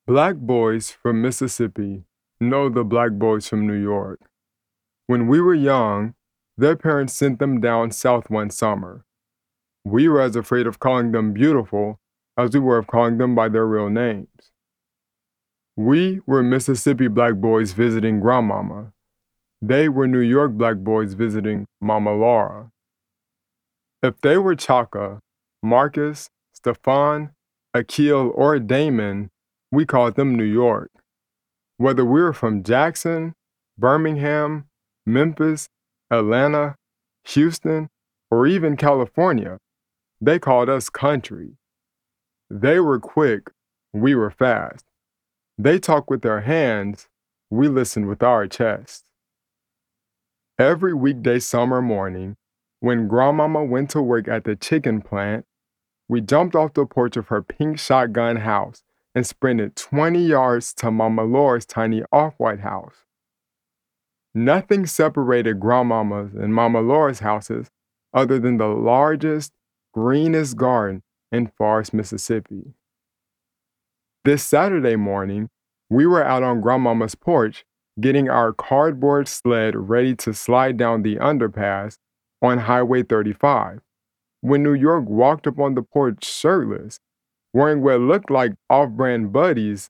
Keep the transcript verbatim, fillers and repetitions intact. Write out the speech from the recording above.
Black boys from Mississippi know the black boys from New York. When we were young, their parents sent them down south one summer. We were as afraid of calling them beautiful as we were of calling them by their real names. We were Mississippi black boys visiting Grandmama. They were New York black boys visiting Mama Laura. If they were Chaka, Marcus, Stefan, Akil, or Damon, we called them New York. Whether we were from Jackson, Birmingham, Memphis, Atlanta, Houston, or even California, they called us country. They were quick, we were fast. They talked with their hands, we listened with our chests. Every weekday summer morning, when Grandmama went to work at the chicken plant, we jumped off the porch of her pink shotgun house and sprinted twenty yards to Mama Laura's tiny off-white house. Nothing separated Grandmama's and Mama Laura's houses other than the largest, greenest garden in Forest, Mississippi. This Saturday morning, we were out on Grandmama's porch getting our cardboard sled ready to slide down the underpass on Highway thirty-five, when New York walked up on the porch shirtless, wearing what looked like off-brand buddies